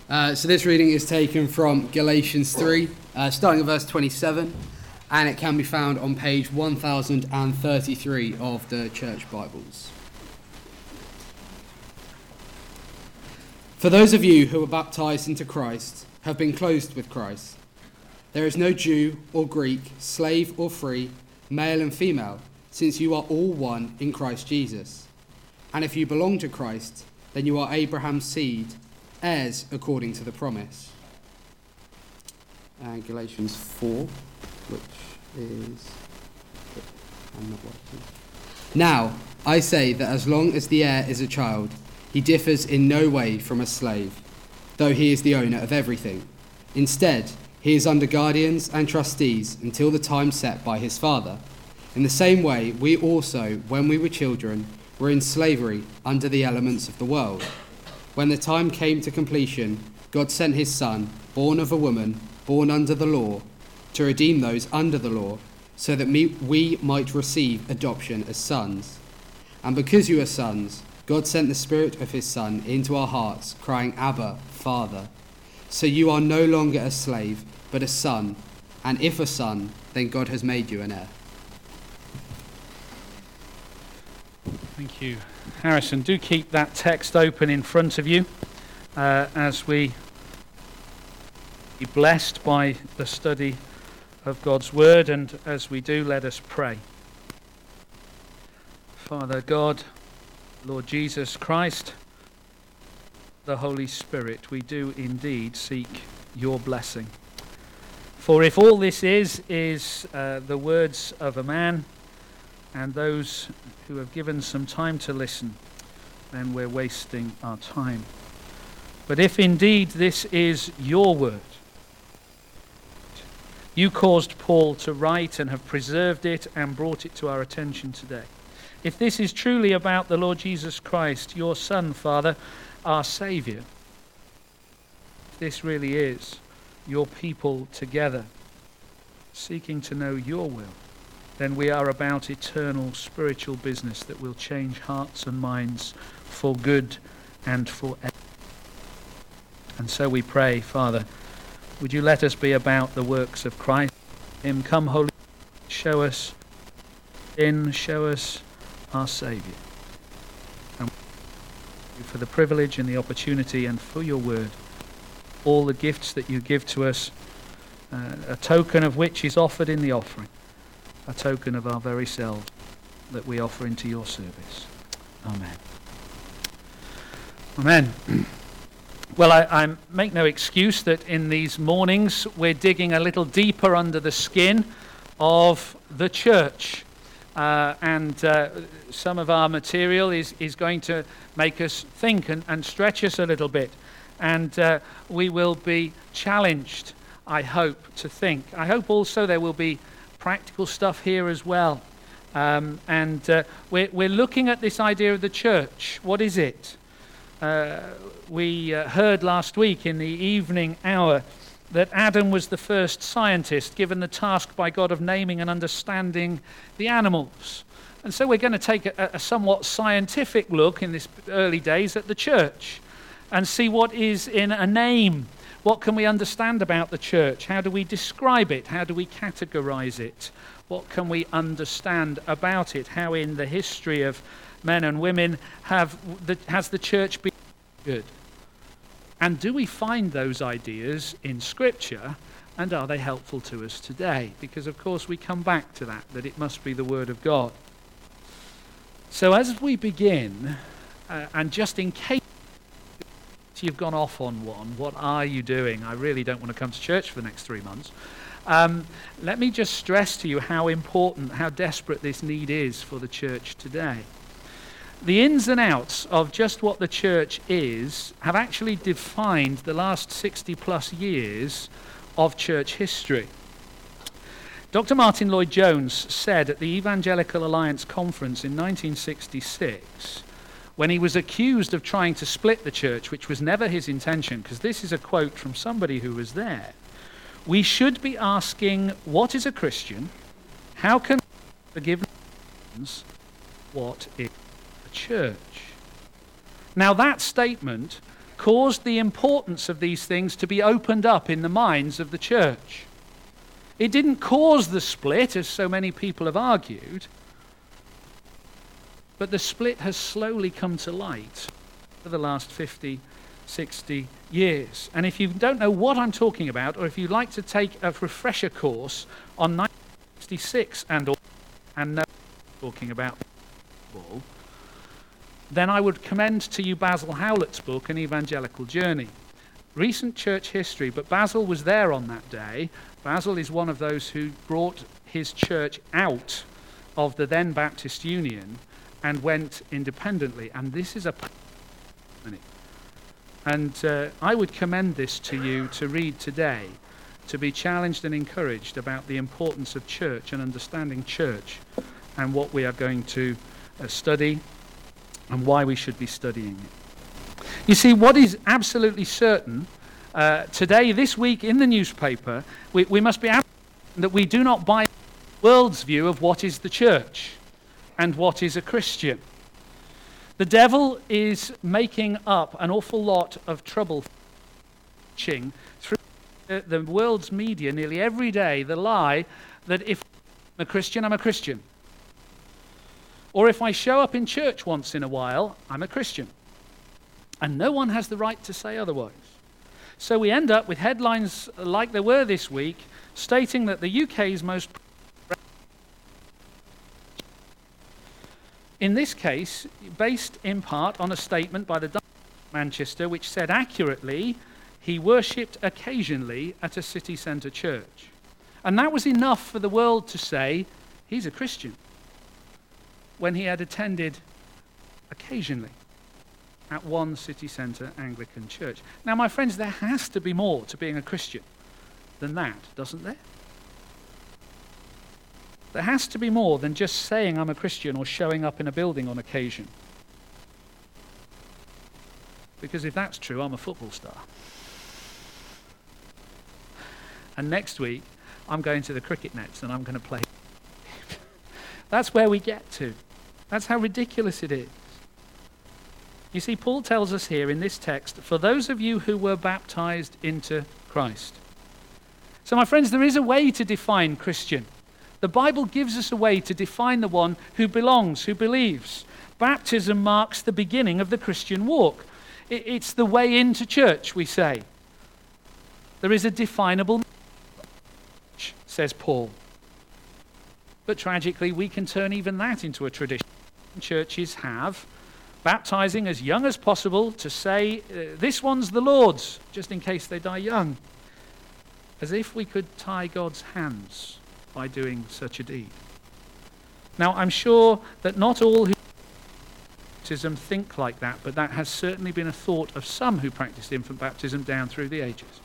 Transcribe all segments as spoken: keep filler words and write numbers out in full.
Uh, so this reading is taken from Galatians three, uh, starting at verse twenty-seven, and it can be found on page one thousand thirty-three of the Church Bibles. For those of you who were baptized into Christ have been clothed with Christ. There is no Jew or Greek, slave or free, male and female, since you are all one in Christ Jesus. And if you belong to Christ, then you are Abraham's seed, heirs according to the promise. And Galatians four, which is... I'm not watching. Now, I say that as long as the heir is a child, he differs in no way from a slave, though he is the owner of everything. Instead, he is under guardians and trustees until the time set by his father. In the same way, we also, when we were children, were in slavery under the elements of the world. When the time came to completion, God sent his Son, born of a woman, born under the law, to redeem those under the law, so that we might receive adoption as sons. And because you are sons, God sent the Spirit of his Son into our hearts, crying, Abba, Father. So you are no longer a slave, but a son, and if a son, then God has made you an heir. Thank you, Harrison. Do keep that text open in front of you uh, as we be blessed by the study of God's Word, and as we do, let us pray. Father God, Lord Jesus Christ, the Holy Spirit, we do indeed seek your blessing. For if all this is, is uh, the words of a man, and those who have given some time to listen, then we're wasting our time. But if indeed this is your word, you caused Paul to write and have preserved it and brought it to our attention today. If this is truly about the Lord Jesus Christ, your Son, Father, our Saviour, if this really is your people together, seeking to know your will, then we are about eternal spiritual business that will change hearts and minds for good and forever. And so we pray, Father, would you let us be about the works of Christ? Him, come, Holy Spirit, show us in, show us our Saviour. And thank you for the privilege and the opportunity and for your word, all the gifts that you give to us, uh, a token of which is offered in the offering. A token of our very selves that we offer into your service. Amen. Amen. Well, I, I make no excuse that in these mornings we're digging a little deeper under the skin of the church. Uh, and uh, some of our material is, is going to make us think and, and stretch us a little bit. And uh, we will be challenged, I hope, to think. I hope also there will be practical stuff here as well. Um, and uh, we're, we're looking at this idea of the church. What is it? Uh, we uh, heard last week in the evening hour that Adam was the first scientist given the task by God of naming and understanding the animals. And so we're going to take a, a somewhat scientific look in this early days at the church and see what is in a name. What can we understand about the church? How do we describe it? How do we categorize it? What can we understand about it? How in the history of men and women have the, has the church been good? And do we find those ideas in Scripture, and are they helpful to us today? Because of course we come back to that, that it must be the Word of God. So as we begin, uh, and just in case you've gone off on one, what are you doing? I really don't want to come to church for the next three months. Um, let me just stress to you how important, how desperate this need is for the church today. The ins and outs of just what the church is have actually defined the last sixty plus years of church history. Doctor Martin Lloyd-Jones said at the Evangelical Alliance Conference in nineteen sixty-six, when he was accused of trying to split the church, which was never his intention, because this is a quote from somebody who was there, we should be asking, what is a Christian? How can forgiveness? What is a church? Now that statement caused the importance of these things to be opened up in the minds of the church. It didn't cause the split, as so many people have argued, but the split has slowly come to light for the last fifty, sixty years. And if you don't know what I'm talking about, or if you'd like to take a refresher course on nineteen sixty-six and all, and know what I'm talking about, then I would commend to you Basil Howlett's book, An Evangelical Journey. Recent church history, but Basil was there on that day. Basil is one of those who brought his church out of the then Baptist Union and went independently. And this is a... And uh, I would commend this to you to read today, to be challenged and encouraged about the importance of church and understanding church and what we are going to uh, study and why we should be studying it. You see, what is absolutely certain uh, today, this week in the newspaper, we, we must be absolute that we do not buy the world's view of what is the church and what is a Christian. The devil is making up an awful lot of trouble through the world's media nearly every day, the lie that if I'm a Christian, I'm a Christian. Or if I show up in church once in a while, I'm a Christian. And no one has the right to say otherwise. So we end up with headlines like there were this week, stating that the U K's most... In this case, based in part on a statement by the Diocese of Manchester, which said accurately, he worshipped occasionally at a city centre church. And that was enough for the world to say, he's a Christian, when he had attended occasionally at one city centre Anglican church. Now, my friends, there has to be more to being a Christian than that, doesn't there? There has to be more than just saying I'm a Christian or showing up in a building on occasion. Because if that's true, I'm a football star. And next week, I'm going to the cricket nets and I'm going to play. That's where we get to. That's how ridiculous it is. You see, Paul tells us here in this text, for those of you who were baptized into Christ. So, my friends, there is a way to define Christian. The Bible gives us a way to define the one who belongs, who believes. Baptism marks the beginning of the Christian walk. It's the way into church, we say. There is a definable message, says Paul. But tragically, we can turn even that into a tradition. Churches have baptizing as young as possible to say, uh, this one's the Lord's, just in case they die young. As if we could tie God's hands by doing such a deed. Now, I'm sure that not all who baptism think like that, but that has certainly been a thought of some who practiced infant baptism down through the ages.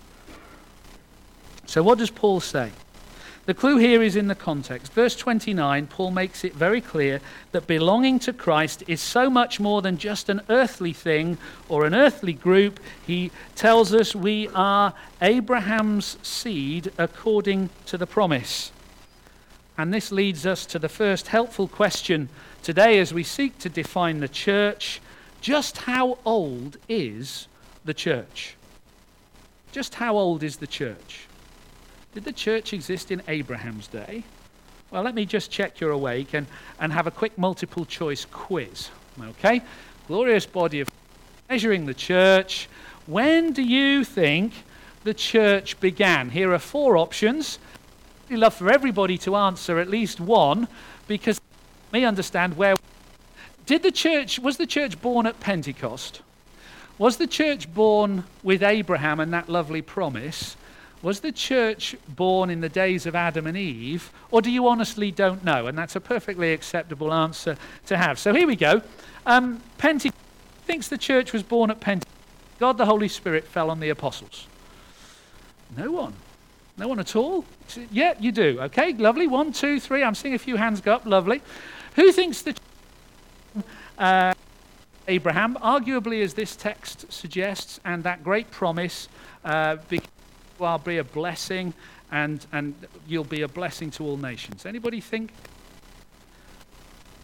So what does Paul say? The clue here is in the context. Verse twenty-nine, Paul makes it very clear that belonging to Christ is so much more than just an earthly thing or an earthly group. He tells us we are Abraham's seed according to the promise. And this leads us to the first helpful question today as we seek to define the church. Just how old is the church? Just how old is the church? Did the church exist in Abraham's day? Well, let me just check you're awake and, and have a quick multiple choice quiz. Okay? Glorious body of measuring the church. When do you think the church began? Here are four options. I'd love for everybody to answer at least one, because let me understand where. Did the church, was the church born at Pentecost? Was the church born with Abraham and that lovely promise? Was the church born in the days of Adam and Eve? Or do you honestly don't know? And that's a perfectly acceptable answer to have. So here we go. Um, Pentecost thinks the church was born at Pentecost. God the Holy Spirit fell on the apostles. No one. No one at all? Yeah, you do. Okay, lovely. One, two, three. I'm seeing a few hands go up. Lovely. Who thinks the uh, Abraham, arguably as this text suggests, and that great promise, uh, because I'll be a blessing, and, and you'll be a blessing to all nations. Anybody think?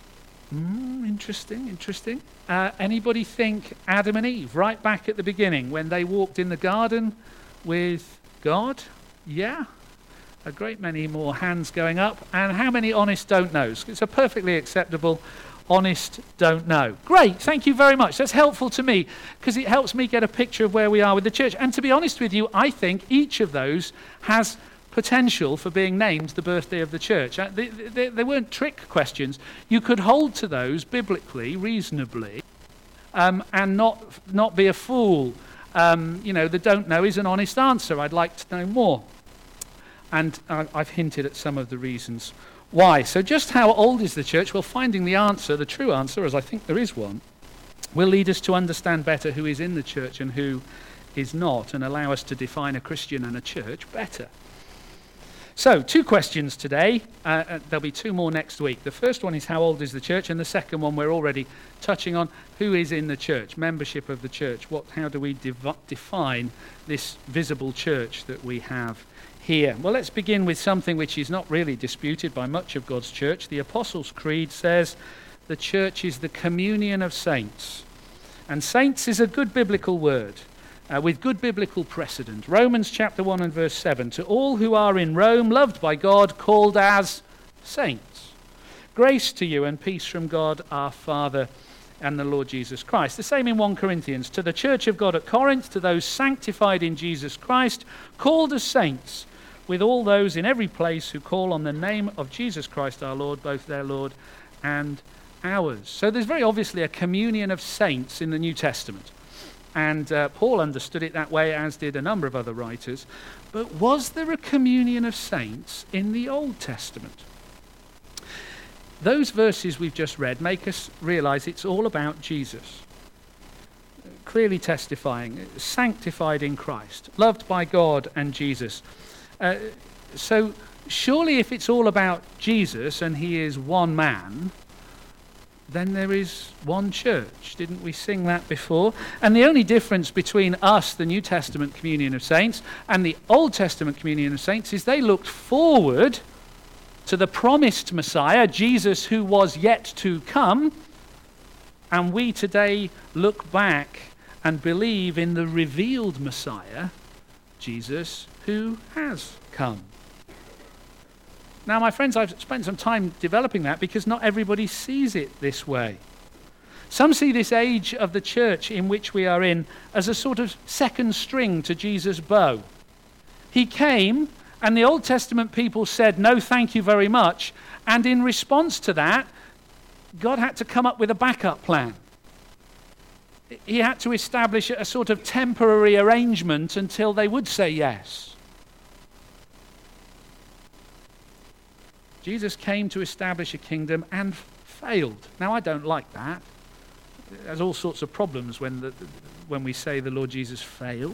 Mm, interesting, interesting. Uh, anybody think Adam and Eve, right back at the beginning, when they walked in the garden with God? Yeah, a great many more hands going up. And how many honest don't knows? It's a perfectly acceptable honest don't know. Great, thank you very much. That's helpful to me because it helps me get a picture of where we are with the church. And to be honest with you, I think each of those has potential for being named the birthday of the church. Uh, they, they, they weren't trick questions. You could hold to those biblically, reasonably, um, and not not be a fool. Um, you know, the don't know is an honest answer. I'd like to know more. And uh, I've hinted at some of the reasons why. So just how old is the church? Well, finding the answer, the true answer, as I think there is one, will lead us to understand better who is in the church and who is not, and allow us to define a Christian and a church better. So, two questions today. Uh, uh, there'll be two more next week. The first one is how old is the church? And the second one we're already touching on. Who is in the church? Membership of the church. What? How do we dev- define this visible church that we have here? Well, let's begin with something which is not really disputed by much of God's church. The Apostles' Creed says the church is the communion of saints. And saints is a good biblical word. Uh, with good biblical precedent. Romans chapter one and verse seven. To all who are in Rome, loved by God, called as saints. Grace to you and peace from God our Father and the Lord Jesus Christ. The same in First Corinthians. To the church of God at Corinth, to those sanctified in Jesus Christ, called as saints, with all those in every place who call on the name of Jesus Christ our Lord, both their Lord and ours. So there's very obviously a communion of saints in the New Testament. And uh, Paul understood it that way, as did a number of other writers. But was there a communion of saints in the Old Testament? Those verses we've just read make us realize it's all about Jesus. Clearly testifying, sanctified in Christ, loved by God and Jesus. Uh, so surely if it's all about Jesus and he is one man, then there is one church. Didn't we sing that before? And the only difference between us, the New Testament communion of saints, and the Old Testament communion of saints is they looked forward to the promised Messiah, Jesus who was yet to come, and we today look back and believe in the revealed Messiah, Jesus who has come. Now, my friends, I've spent some time developing that because not everybody sees it this way. Some see this age of the church in which we are in as a sort of second string to Jesus' bow. He came, and the Old Testament people said, no, thank you very much. And in response to that, God had to come up with a backup plan. He had to establish a sort of temporary arrangement until they would say yes. Jesus came to establish a kingdom and failed. Now, I don't like that. There's all sorts of problems when the, when we say the Lord Jesus failed.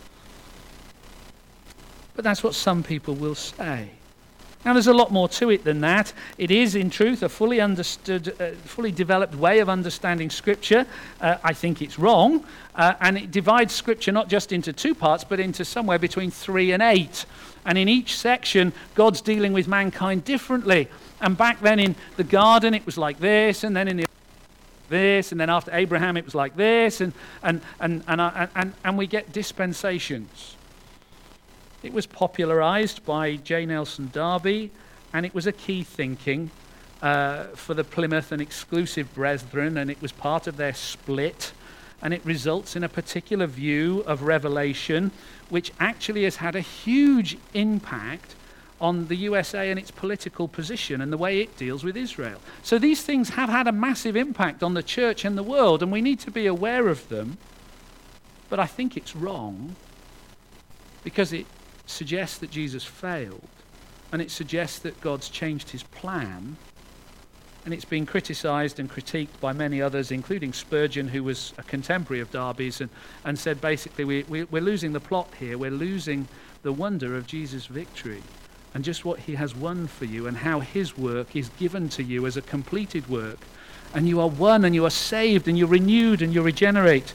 But that's what some people will say. Now, there's a lot more to it than that. It is, in truth, a fully understood, uh, fully developed way of understanding Scripture. Uh, I think it's wrong. Uh, and it divides Scripture not just into two parts, but into somewhere between three and eight. And in each section, God's dealing with mankind differently. And back then in the garden, it was like this, and then in the this, and then after Abraham, it was like this, and and and and and, and, and we get dispensations. It was popularized by J. Nelson Darby, and it was a key thinking uh, for the Plymouth and Exclusive Brethren, and it was part of their split, and it results in a particular view of Revelation, which actually has had a huge impact on the U S A and its political position and the way it deals with Israel. So these things have had a massive impact on the church and the world, and we need to be aware of them. But I think it's wrong because it suggests that Jesus failed, and it suggests that God's changed his plan, and it's been criticized and critiqued by many others, including Spurgeon, who was a contemporary of Darby's, and, and said basically we, we, we're losing the plot here, we're losing the wonder of Jesus' victory and just what he has won for you and how his work is given to you as a completed work, and you are won and you are saved and you're renewed and you regenerate.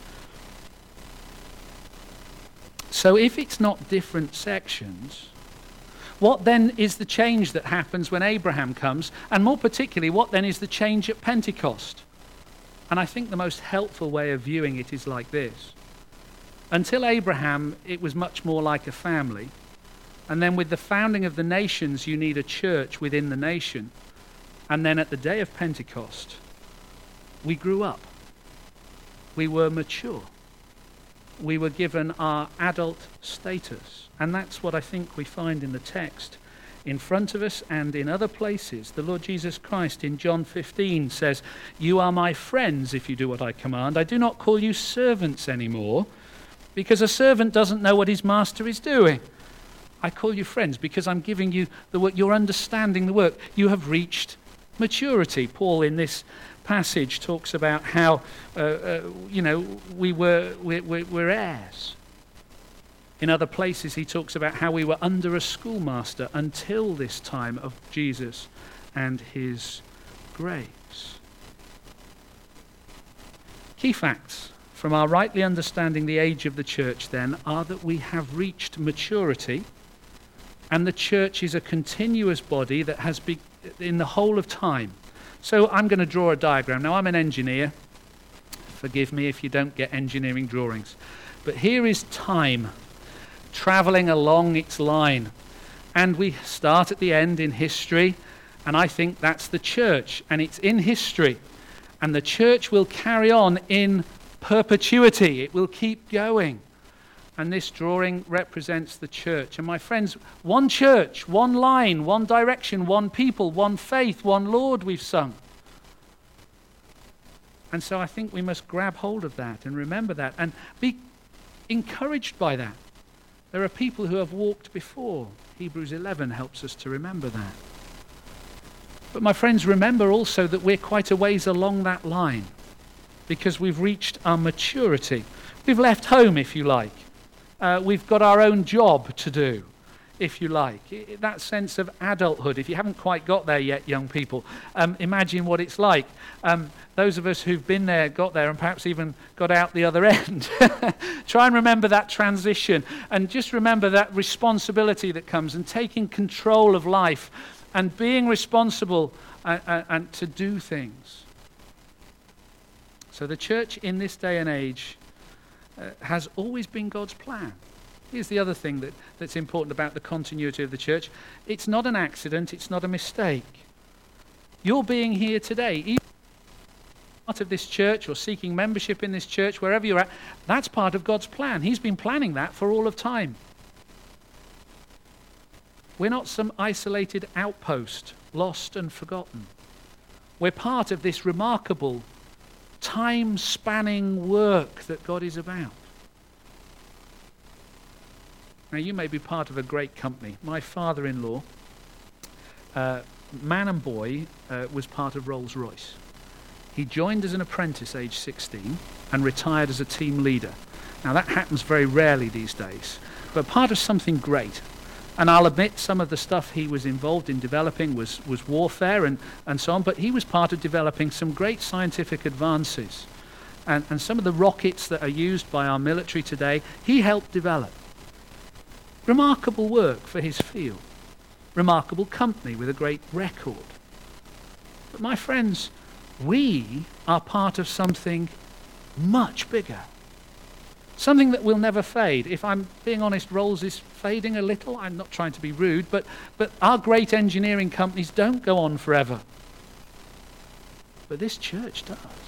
So if it's not different sections, What then is the change that happens when Abraham comes? And more particularly, what then is the change at Pentecost? And I think the most helpful way of viewing it is like this. Until Abraham, it was much more like a family. And then with the founding of the nations, you need a church within the nation. And then at the day of Pentecost, we grew up. We were mature. We were given our adult status. And that's what I think we find in the text in front of us and in other places. The Lord Jesus Christ in John fifteen says, "You are my friends if you do what I command. I do not call you servants anymore, because a servant doesn't know what his master is doing. I call you friends because I'm giving you the work. You're understanding the work. You have reached maturity." Paul in this passage talks about how, uh, uh, you know, we were, we're, we're heirs. In other places he talks about how we were under a schoolmaster until this time of Jesus and his grace. Key facts from our rightly understanding the age of the church then are that we have reached maturity, and the church is a continuous body that has been in the whole of time. So I'm going to draw a diagram. Now I'm an engineer. Forgive me if you don't get engineering drawings. But here is time traveling along its line. And we start at the end in history, and I think that's the church, and it's in history. And the church will carry on in perpetuity. It will keep going. And this drawing represents the church. And my friends, one church, one line, one direction, one people, one faith, one Lord we've sung. And so I think we must grab hold of that and remember that and be encouraged by that. There are people who have walked before. Hebrews eleven helps us to remember that. But my friends, remember also that we're quite a ways along that line, because we've reached our maturity. We've left home, if you like. Uh, we've got our own job to do, if you like. I, that sense of adulthood, if you haven't quite got there yet, young people, um, imagine what it's like. Um, those of us who've been there, got there, and perhaps even got out the other end, try and remember that transition, and just remember that responsibility that comes, and taking control of life, and being responsible and, and, and to do things. So the church in this day and age Uh, has always been God's plan. Here's the other thing that, that's important about the continuity of the church. It's not an accident, it's not a mistake. You're being here today, even part of this church or seeking membership in this church, wherever you're at, that's part of God's plan. He's been planning that for all of time. We're not some isolated outpost, lost and forgotten. We're part of this remarkable time-spanning work that God is about. Now, you may be part of a great company. My father-in-law, uh, man and boy, uh, was part of Rolls-Royce. He joined as an apprentice, age sixteen, and retired as a team leader. Now, that happens very rarely these days, but part of something great. And I'll admit some of the stuff he was involved in developing was, was warfare and, and so on, but he was part of developing some great scientific advances. And, and some of the rockets that are used by our military today, he helped develop. Remarkable work for his field. Remarkable company with a great record. But my friends, we are part of something much bigger. Something that will never fade. If I'm being honest, Rolls is fading a little. I'm not trying to be rude, but, but our great engineering companies don't go on forever. But this church does.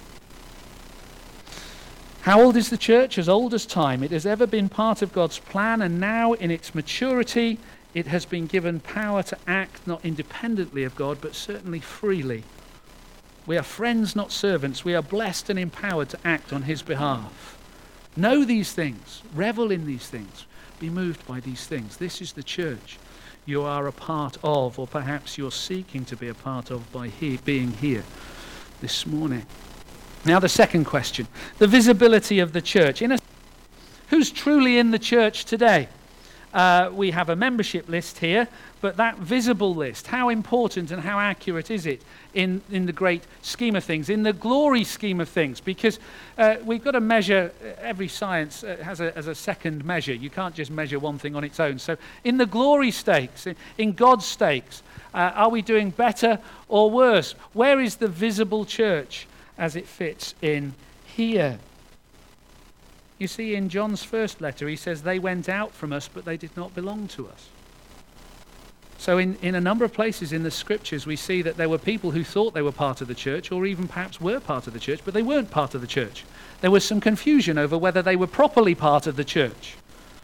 How old is the church? As old as time. It has ever been part of God's plan, and now in its maturity, it has been given power to act not independently of God, but certainly freely. We are friends, not servants. We are blessed and empowered to act on his behalf. Know these things, revel in these things, be moved by these things. This is the church you are a part of, or perhaps you're seeking to be a part of by he- being here this morning. Now the second question, the visibility of the church. In a, who's truly in the church today? uh, we have a membership list here, but that visible list, how important and how accurate is it in, in the great scheme of things, in the glory scheme of things? Because uh, we've got to measure, every science uh, has, a, has a second measure. You can't just measure one thing on its own. So in the glory stakes, in, in God's stakes, uh, are we doing better or worse? Where is the visible church as it fits in here? You see, in John's first letter, he says, they went out from us, but they did not belong to us. So in, in a number of places in the scriptures, we see that there were people who thought they were part of the church, or even perhaps were part of the church, but they weren't part of the church. There was some confusion over whether they were properly part of the church.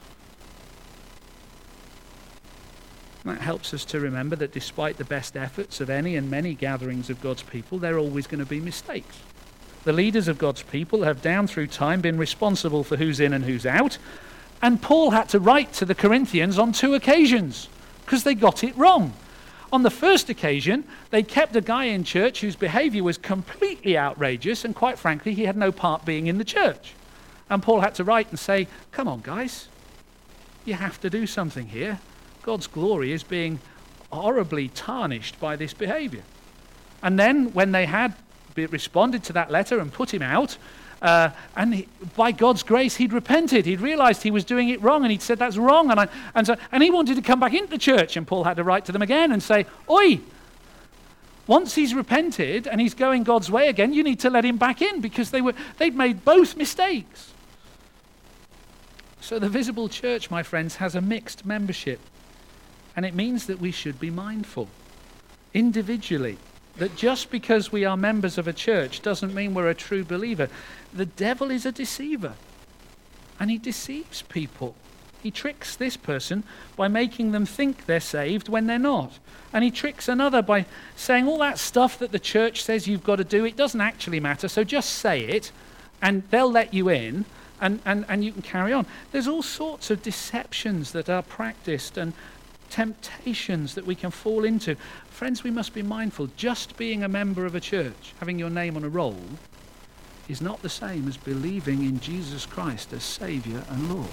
That helps us to remember that despite the best efforts of any and many gatherings of God's people, there are always going to be mistakes. The leaders of God's people have down through time been responsible for who's in and who's out. And Paul had to write to the Corinthians on two occasions because they got it wrong. On the first occasion, they kept a guy in church whose behavior was completely outrageous, and quite frankly, he had no part being in the church. And Paul had to write and say, come on, guys, you have to do something here. God's glory is being horribly tarnished by this behavior. And then when they had responded to that letter and put him out, uh, and he, by God's grace he'd repented. He'd realized he was doing it wrong, and he'd said that's wrong, and I, and so and he wanted to come back into church, and Paul had to write to them again and say, oi, once he's repented and he's going God's way again, you need to let him back in, because they were they'd made both mistakes. So the visible church, my friends, has a mixed membership, and it means that we should be mindful individually that just because we are members of a church doesn't mean we're a true believer. The devil is a deceiver, and he deceives people. He tricks this person by making them think they're saved when they're not. And he tricks another by saying all that stuff that the church says you've got to do, it doesn't actually matter, so just say it, and they'll let you in, and, and, and you can carry on. There's all sorts of deceptions that are practiced and temptations that we can fall into. Friends, we must be mindful. Just being a member of a church, having your name on a roll, is not the same as believing in Jesus Christ as Saviour and Lord.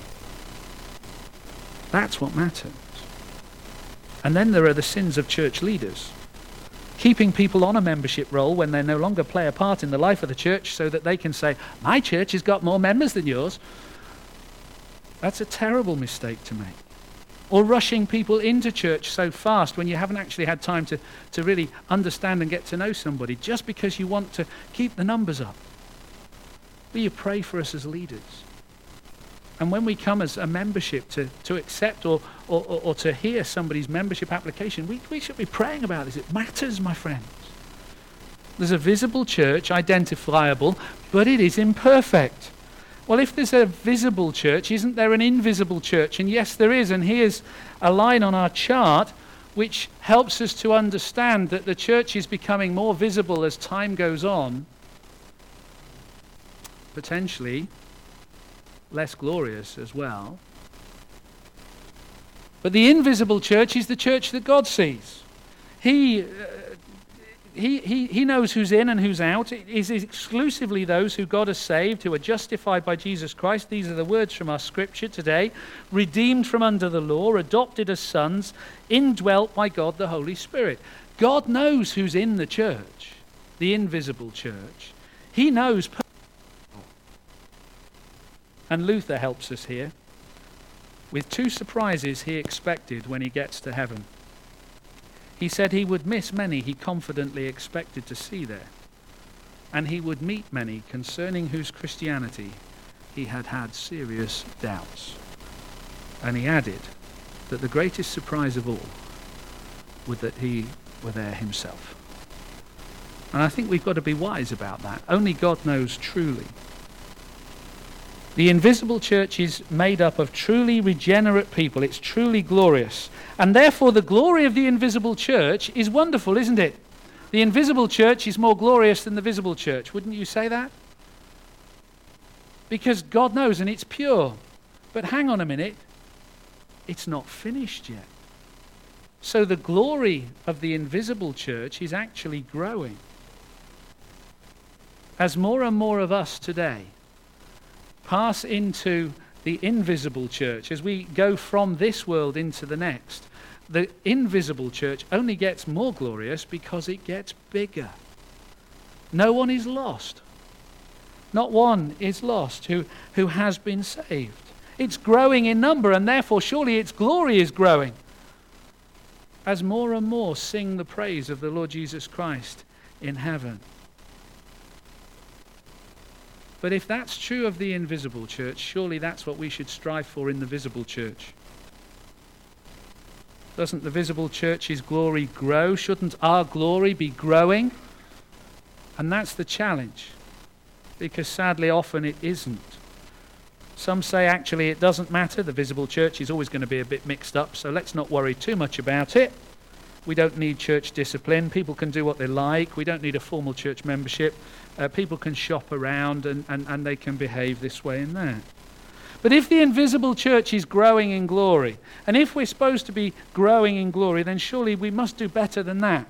That's what matters. And then there are the sins of church leaders. Keeping people on a membership roll when they no longer play a part in the life of the church so that they can say, my church has got more members than yours. That's a terrible mistake to make. Or rushing people into church so fast when you haven't actually had time to, to really understand and get to know somebody, just because you want to keep the numbers up. Will you pray for us as leaders? And when we come as a membership to, to accept or, or, or, or to hear somebody's membership application, we, we should be praying about this. It matters, my friends. There's a visible church, identifiable, but it is imperfect. Well, if there's a visible church, isn't there an invisible church? And yes, there is. And here's a line on our chart which helps us to understand that the church is becoming more visible as time goes on, potentially less glorious as well. But the invisible church is the church that God sees. He... Uh, He, he, he knows who's in and who's out. It is exclusively those who God has saved, who are justified by Jesus Christ. These are the words from our scripture today. Redeemed from under the law, adopted as sons, indwelt by God the Holy Spirit. God knows who's in the church, the invisible church. He knows. And Luther helps us here with two surprises he expected when he gets to heaven. He said he would miss many he confidently expected to see there, and he would meet many concerning whose Christianity he had had serious doubts. And he added that the greatest surprise of all was that he were there himself. And I think we've got to be wise about that. Only God knows truly. The invisible church is made up of truly regenerate people. It's truly glorious. And therefore the glory of the invisible church is wonderful, isn't it? The invisible church is more glorious than the visible church. Wouldn't you say that? Because God knows, and it's pure. But hang on a minute. It's not finished yet. So the glory of the invisible church is actually growing. As more and more of us today pass into the invisible church, as we go from this world into the next, the invisible church only gets more glorious because it gets bigger. No one is lost. Not one is lost who, who has been saved. It's growing in number, and therefore surely its glory is growing as more and more sing the praise of the Lord Jesus Christ in heaven. But if that's true of the invisible church, surely that's what we should strive for in the visible church. Doesn't the visible church's glory grow? Shouldn't our glory be growing? And that's the challenge, because sadly often it isn't. Some say actually it doesn't matter. The visible church is always going to be a bit mixed up, so let's not worry too much about it. We don't need church discipline. People can do what they like. We don't need a formal church membership. Uh, people can shop around and, and, and they can behave this way and that. But if the invisible church is growing in glory, and if we're supposed to be growing in glory, then surely we must do better than that.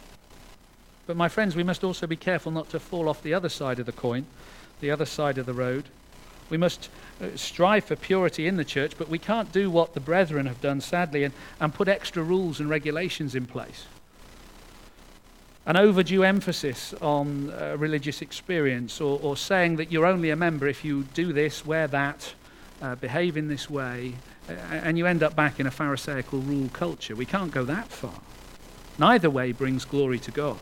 But my friends, we must also be careful not to fall off the other side of the coin, the other side of the road. We must uh, strive for purity in the church, but we can't do what the brethren have done, sadly, and, and put extra rules and regulations in place. An overdue emphasis on uh, religious experience, or, or saying that you're only a member if you do this, wear that, uh, behave in this way, uh, and you end up back in a Pharisaical rule culture. We can't go that far. Neither way brings glory to God.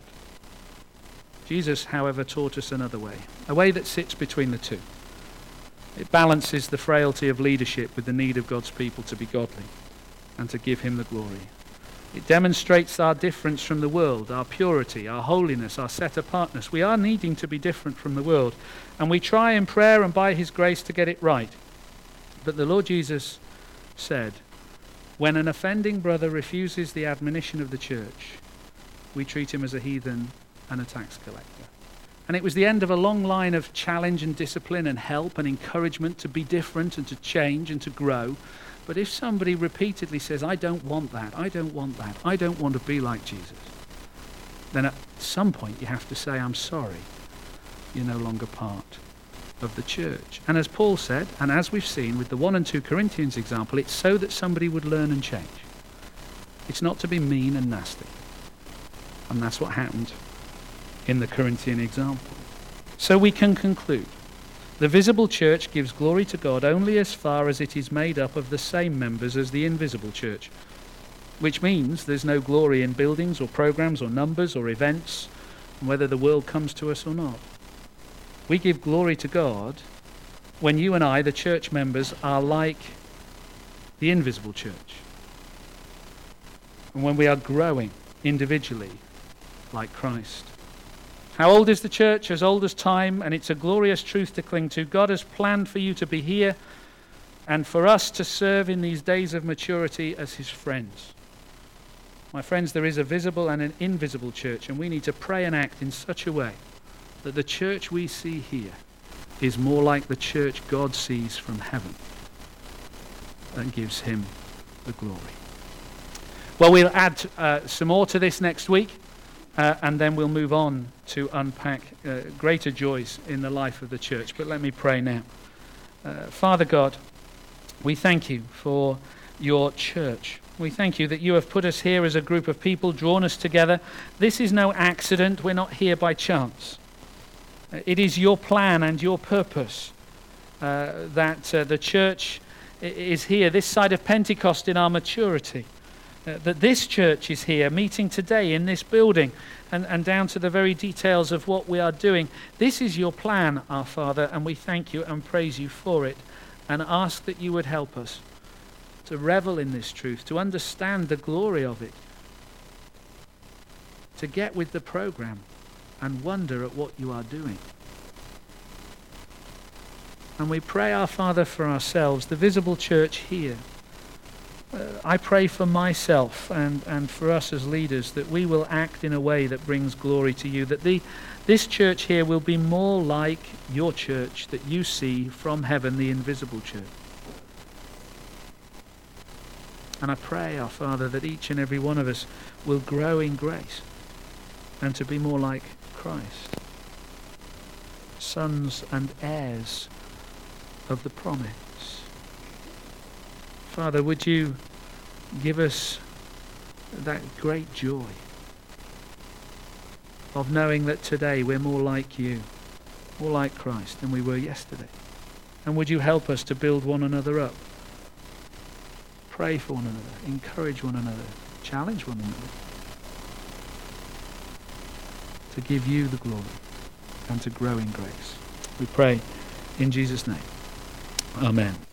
Jesus, however, taught us another way, a way that sits between the two. It balances the frailty of leadership with the need of God's people to be godly and to give him the glory. It demonstrates our difference from the world, our purity, our holiness, our set-apartness. We are needing to be different from the world, and we try in prayer and by his grace to get it right. But the Lord Jesus said, when an offending brother refuses the admonition of the church, we treat him as a heathen and a tax collector. And it was the end of a long line of challenge and discipline and help and encouragement to be different and to change and to grow. But if somebody repeatedly says, I don't want that, I don't want that, I don't want to be like Jesus, then at some point you have to say, I'm sorry, you're no longer part of the church. And as Paul said, and as we've seen with the one and two Corinthians example, it's so that somebody would learn and change. It's not to be mean and nasty. And that's what happened in the Corinthian example. So we can conclude, the visible church gives glory to God only as far as it is made up of the same members as the invisible church, which means there's no glory in buildings or programs or numbers or events, whether the world comes to us or not. We give glory to God when you and I, the church members, are like the invisible church, and when we are growing individually like Christ. How old is the church? As old as time, and it's a glorious truth to cling to. God has planned for you to be here and for us to serve in these days of maturity as his friends. My friends, there is a visible and an invisible church, and we need to pray and act in such a way that the church we see here is more like the church God sees from heaven and gives him the glory. Well, we'll add uh, some more to this next week. Uh, and then we'll move on to unpack uh, greater joys in the life of the church. But let me pray now. Uh, Father God, we thank you for your church. We thank you that you have put us here as a group of people, drawn us together. This is no accident. We're not here by chance. Uh, it is your plan and your purpose uh, that uh, the church is here, this side of Pentecost in our maturity. Uh, that this church is here, meeting today in this building, and, and down to the very details of what we are doing. This is your plan, our Father, and we thank you and praise you for it, and ask that you would help us to revel in this truth, to understand the glory of it, to get with the program and wonder at what you are doing. And we pray, our Father, for ourselves, the visible church here. Uh, I pray for myself and, and for us as leaders that we will act in a way that brings glory to you, that the, this church here will be more like your church that you see from heaven, the invisible church. And I pray, our Father, that each and every one of us will grow in grace and to be more like Christ, sons and heirs of the promise. Father, would you give us that great joy of knowing that today we're more like you, more like Christ than we were yesterday. And would you help us to build one another up? Pray for one another, encourage one another, challenge one another to give you the glory and to grow in grace. We pray in Jesus' name. Amen.